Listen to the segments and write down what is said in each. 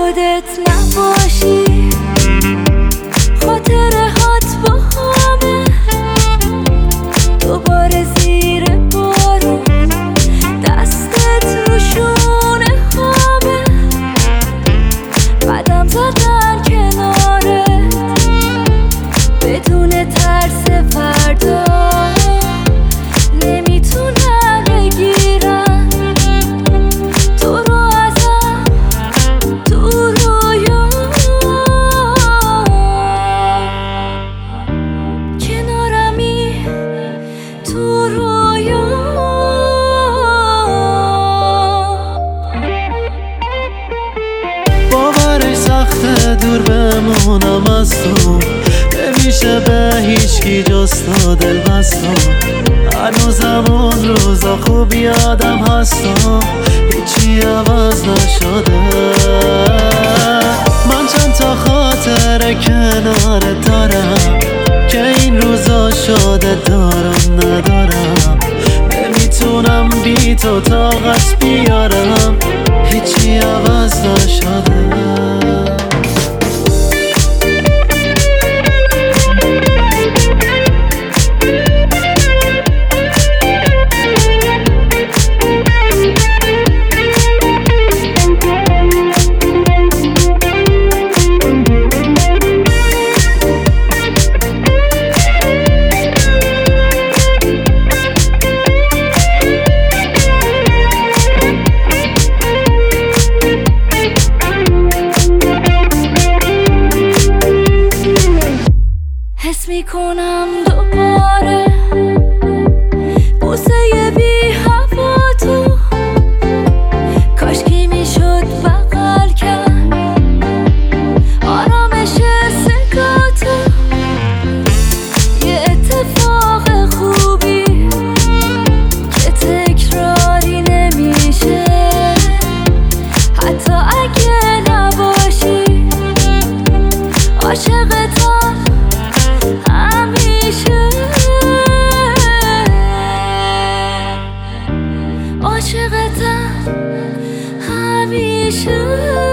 خودت نباشی، خاطره هات با همه دوباره زیر بارون، دستت رو شونه همه، قدم زدن کنارت بدون ترس فردا، نمیتونم بگیرم تو رو ازم تو رویا، کنارمی تو رویا. باورش سخته دور بمونم از تو، نمیشه به هیچکی جز تو دل بستم، هنوزم اون روزا خوب یادم هستم، هیچی عوض نشده. من چند تا خاطره کنارت دارم که این روزا شده دارم ندارم، نمیتونم بی تو طاقت بیارم، هیچی عوض نشده. حس میکنم دوباره بوسه بی هوا تو، کاشکی میشد بغل کرد آرامش سکاتو، یه اتفاق خوبی که تکراری نمیشه، حتی اگه نباشی عاشقتم همیشه، عاشقتم همیشه.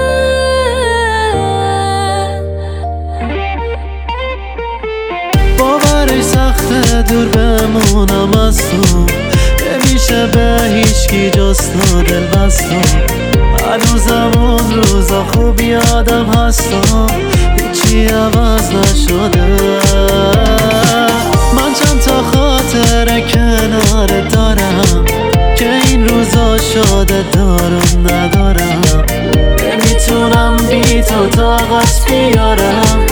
باورش سخته دور بمونم از تو، نمیشه به هیچکی جز تو دل بستم، هنوزم اون روزا خوب یادم هستم، هیچی عوض نشده. من چند تا خاطره کنارت دارم که این روزا شده دارم ندارم، نمیتونم بی تو طاقت بیارم،